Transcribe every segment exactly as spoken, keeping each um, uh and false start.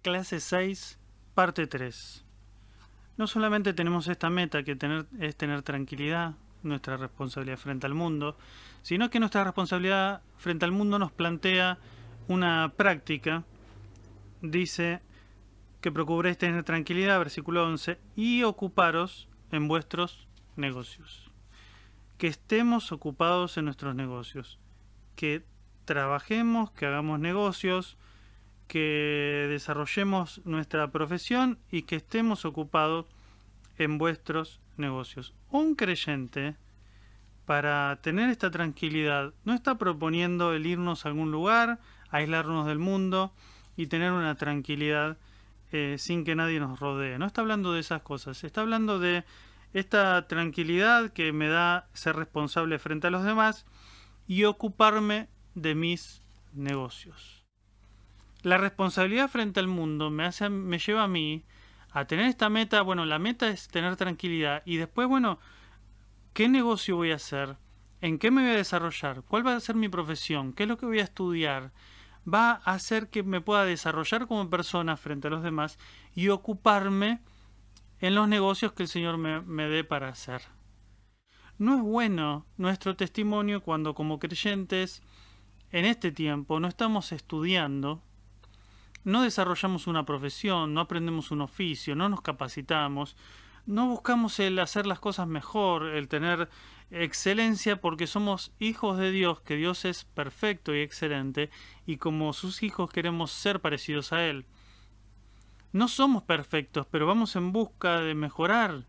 clase seis, parte tres. No solamente tenemos esta meta que tener, es tener tranquilidad, nuestra responsabilidad frente al mundo, sino que nuestra responsabilidad frente al mundo nos plantea una práctica. Dice que procuréis tener tranquilidad, versículo once, y ocuparos en vuestros negocios. Que estemos ocupados en nuestros negocios, que trabajemos, que hagamos negocios, que desarrollemos nuestra profesión y que estemos ocupados en vuestros negocios. Un creyente, para tener esta tranquilidad, no está proponiendo el irnos a algún lugar, aislarnos del mundo y tener una tranquilidad eh, sin que nadie nos rodee. No está hablando de esas cosas, está hablando de esta tranquilidad que me da ser responsable frente a los demás y ocuparme de mis negocios. La responsabilidad frente al mundo me, hace, me lleva a mí a tener esta meta. Bueno, la meta es tener tranquilidad y después, bueno, ¿qué negocio voy a hacer? ¿En qué me voy a desarrollar? ¿Cuál va a ser mi profesión? ¿Qué es lo que voy a estudiar? Va a hacer que me pueda desarrollar como persona frente a los demás y ocuparme en los negocios que el Señor me, me dé para hacer. No es bueno nuestro testimonio cuando como creyentes en este tiempo no estamos estudiando, no desarrollamos una profesión, no aprendemos un oficio, no nos capacitamos, no buscamos el hacer las cosas mejor, el tener excelencia porque somos hijos de Dios, que Dios es perfecto y excelente, y como sus hijos queremos ser parecidos a Él. No somos perfectos, pero vamos en busca de mejorar.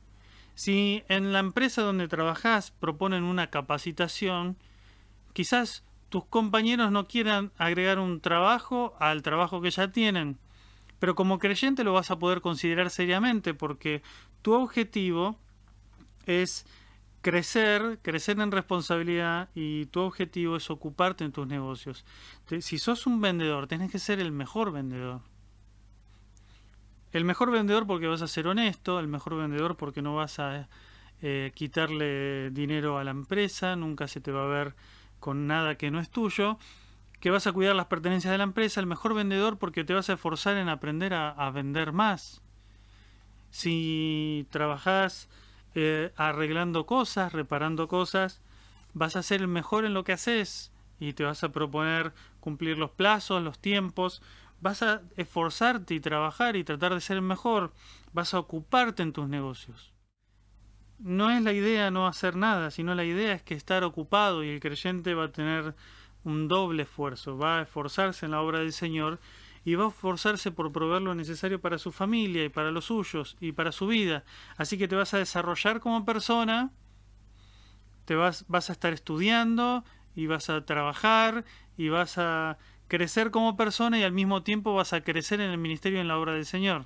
Si en la empresa donde trabajás proponen una capacitación, quizás tus compañeros no quieran agregar un trabajo al trabajo que ya tienen, pero como creyente lo vas a poder considerar seriamente porque tu objetivo es crecer, crecer en responsabilidad y tu objetivo es ocuparte en tus negocios. Si sos un vendedor, tenés que ser el mejor vendedor. El mejor vendedor porque vas a ser honesto, el mejor vendedor porque no vas a eh, quitarle dinero a la empresa, nunca se te va a ver con nada que no es tuyo, que vas a cuidar las pertenencias de la empresa, el mejor vendedor porque te vas a esforzar en aprender a, a vender más. Si trabajás eh, arreglando cosas, reparando cosas, vas a ser el mejor en lo que haces y te vas a proponer cumplir los plazos, los tiempos, vas a esforzarte y trabajar y tratar de ser el mejor, vas a ocuparte en tus negocios. No es la idea no hacer nada, sino la idea es que estar ocupado y el creyente va a tener un doble esfuerzo, va a esforzarse en la obra del Señor y va a esforzarse por proveer lo necesario para su familia y para los suyos y para su vida. Así que te vas a desarrollar como persona, te vas, vas a estar estudiando y vas a trabajar y vas a crecer como persona y al mismo tiempo vas a crecer en el ministerio y en la obra del Señor.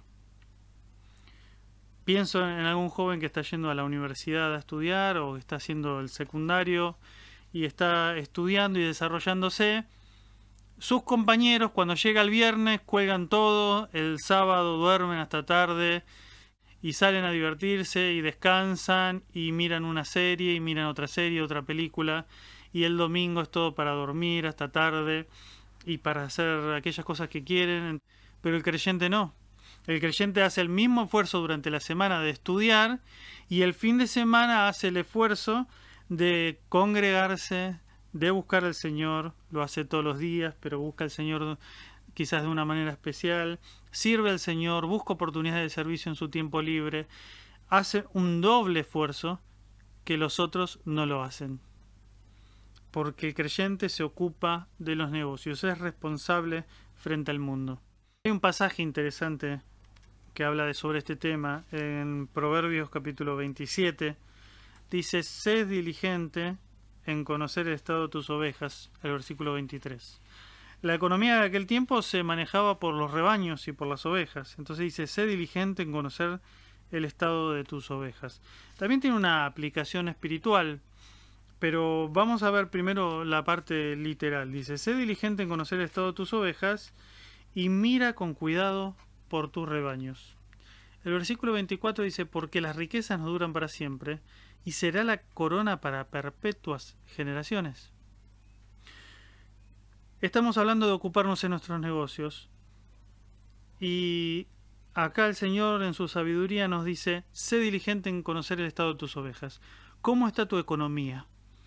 Pienso en algún joven que está yendo a la universidad a estudiar o que está haciendo el secundario y está estudiando y desarrollándose. Sus compañeros cuando llega el viernes cuelgan todo, el sábado duermen hasta tarde y salen a divertirse y descansan y miran una serie y miran otra serie, otra película y el domingo es todo para dormir hasta tarde y para hacer aquellas cosas que quieren, pero el creyente no. El creyente hace el mismo esfuerzo durante la semana de estudiar y el fin de semana hace el esfuerzo de congregarse, de buscar al Señor. Lo hace todos los días, pero busca al Señor quizás de una manera especial. Sirve al Señor, busca oportunidades de servicio en su tiempo libre. Hace un doble esfuerzo que los otros no lo hacen. Porque el creyente se ocupa de los negocios, es responsable frente al mundo. Hay un pasaje interesante que habla de sobre este tema en Proverbios capítulo veintisiete. Dice, sé diligente en conocer el estado de tus ovejas, el versículo veintitrés. La economía de aquel tiempo se manejaba por los rebaños y por las ovejas. Entonces dice, sé diligente en conocer el estado de tus ovejas. También tiene una aplicación espiritual, pero vamos a ver primero la parte literal. Dice, sé diligente en conocer el estado de tus ovejas y mira con cuidado por tus rebaños. El versículo veinticuatro dice, porque las riquezas no duran para siempre y será la corona para perpetuas generaciones. Estamos hablando de ocuparnos en nuestros negocios Y acá el Señor en su sabiduría nos dice, sé diligente en conocer el estado de tus ovejas. ¿Cómo está tu economía?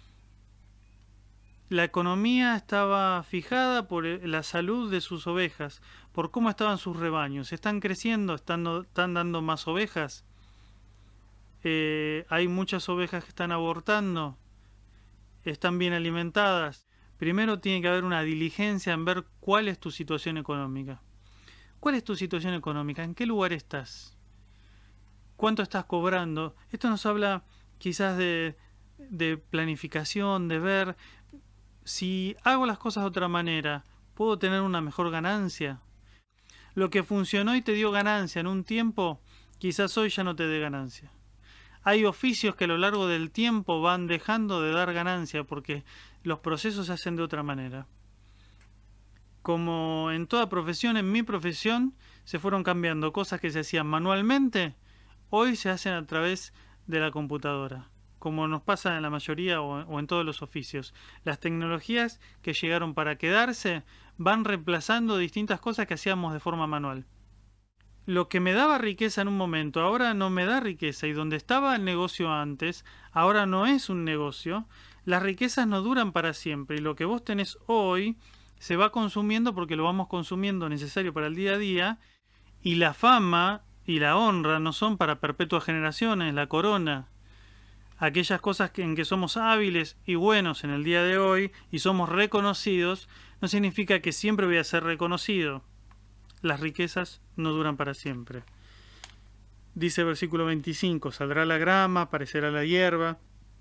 La economía estaba fijada por la salud de sus ovejas, por cómo estaban sus rebaños. ¿Están creciendo? ¿Están, están dando más ovejas? Eh, ¿Hay muchas ovejas que están abortando? ¿Están bien alimentadas? Primero tiene que haber una diligencia en ver cuál es tu situación económica. ¿Cuál es tu situación económica? ¿En qué lugar estás? ¿Cuánto estás cobrando? Esto nos habla quizás de, de planificación, de ver si hago las cosas de otra manera, ¿puedo tener una mejor ganancia? Lo que funcionó y te dio ganancia en un tiempo, quizás hoy ya no te dé ganancia. Hay oficios que a lo largo del tiempo van dejando de dar ganancia porque los procesos se hacen de otra manera. Como en toda profesión, en mi profesión, se fueron cambiando cosas que se hacían manualmente, hoy se hacen a través de la computadora, como nos pasa en la mayoría o, o en todos los oficios. Las tecnologías que llegaron para quedarse van reemplazando distintas cosas que hacíamos de forma manual. Lo que me daba riqueza en un momento, ahora no me da riqueza, y donde estaba el negocio antes, ahora no es un negocio. Las riquezas no duran para siempre, y lo que vos tenés hoy se va consumiendo porque lo vamos consumiendo necesario para el día a día, y la fama y la honra no son para perpetuas generaciones, la corona. Aquellas cosas en que somos hábiles y buenos en el día de hoy y somos reconocidos, no significa que siempre voy a ser reconocido. Las riquezas no duran para siempre. Dice el versículo veinticinco, saldrá la grama, aparecerá la hierba,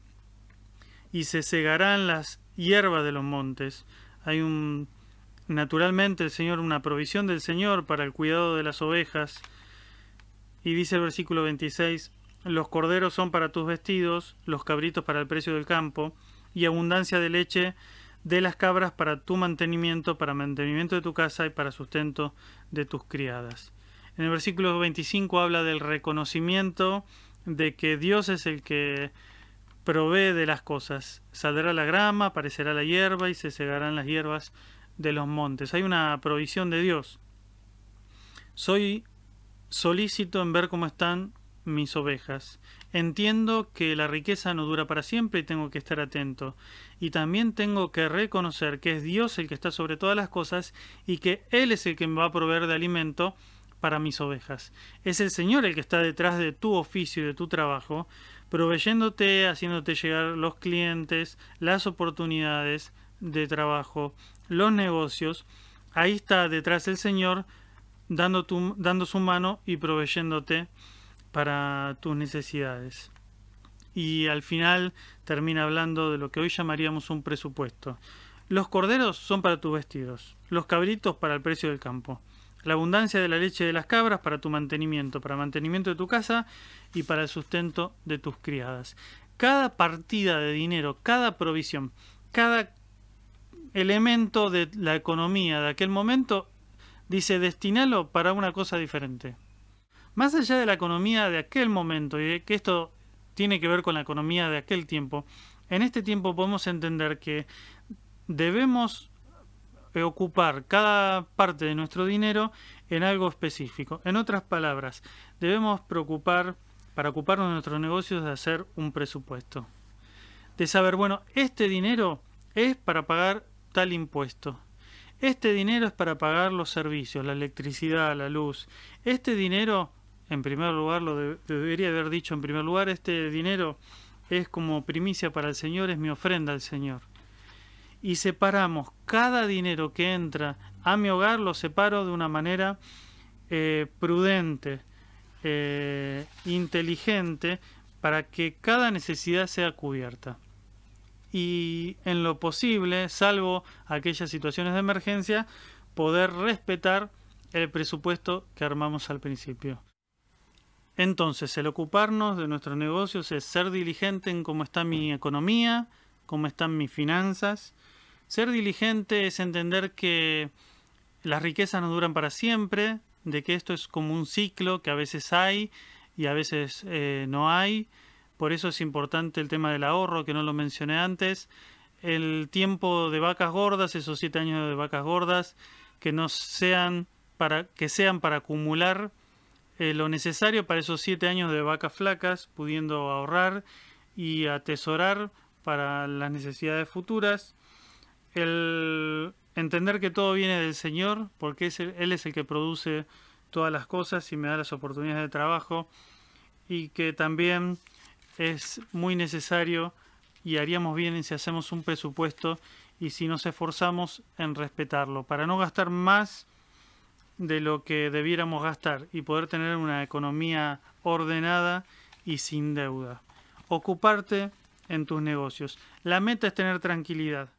y se segarán las hierbas de los montes. Hay un, naturalmente el Señor, una provisión del Señor para el cuidado de las ovejas. Y dice el versículo veintiséis, los corderos son para tus vestidos, los cabritos para el precio del campo, y abundancia de leche de las cabras para tu mantenimiento, para mantenimiento de tu casa y para sustento de tus criadas. En el versículo veinticinco habla del reconocimiento de que Dios es el que provee de las cosas. Saldrá la grama, aparecerá la hierba y se segarán las hierbas de los montes. Hay una provisión de Dios. Soy solícito en ver cómo están mis ovejas. Entiendo que la riqueza no dura para siempre y tengo que estar atento. Y también tengo que reconocer que es Dios el que está sobre todas las cosas y que Él es el que me va a proveer de alimento para mis ovejas. Es el Señor el que está detrás de tu oficio y de tu trabajo, proveyéndote, haciéndote llegar los clientes, las oportunidades de trabajo, los negocios. Ahí está detrás el Señor dando, tu, dando su mano y proveyéndote para tus necesidades. Y al final termina hablando de lo que hoy llamaríamos un presupuesto. Los corderos son para tus vestidos, los cabritos para el precio del campo, la abundancia de la leche de las cabras para tu mantenimiento, para el mantenimiento de tu casa y para el sustento de tus criadas. Cada partida de dinero, cada provisión, cada elemento de la economía de aquel momento dice destinalo para una cosa diferente. Más allá de la economía de aquel momento, y de que esto tiene que ver con la economía de aquel tiempo, en este tiempo podemos entender que debemos ocupar cada parte de nuestro dinero en algo específico. En otras palabras, debemos preocupar, para ocuparnos de nuestros negocios, de hacer un presupuesto. De saber, bueno, este dinero es para pagar tal impuesto. Este dinero es para pagar los servicios, la electricidad, la luz. Este dinero, en primer lugar, lo de, debería haber dicho en primer lugar, este dinero es como primicia para el Señor, es mi ofrenda al Señor. Y separamos cada dinero que entra a mi hogar, lo separo de una manera eh, prudente, eh, inteligente, para que cada necesidad sea cubierta. Y en lo posible, salvo aquellas situaciones de emergencia, poder respetar el presupuesto que armamos al principio. Entonces, el ocuparnos de nuestros negocios es ser diligente en cómo está mi economía, cómo están mis finanzas. Ser diligente es entender que las riquezas no duran para siempre, de que esto es como un ciclo que a veces hay y a veces eh, no hay. Por eso es importante el tema del ahorro, que no lo mencioné antes. El tiempo de vacas gordas, esos siete años de vacas gordas, que no sean para que sean para acumular eh, lo necesario para esos siete años de vacas flacas, pudiendo ahorrar y atesorar para las necesidades futuras. El entender que todo viene del Señor, porque es el- Él es el que produce todas las cosas y me da las oportunidades de trabajo, y que también es muy necesario y haríamos bien en si hacemos un presupuesto y si nos esforzamos en respetarlo, para no gastar más de lo que debiéramos gastar y poder tener una economía ordenada y sin deuda. Ocuparte en tus negocios. La meta es tener tranquilidad.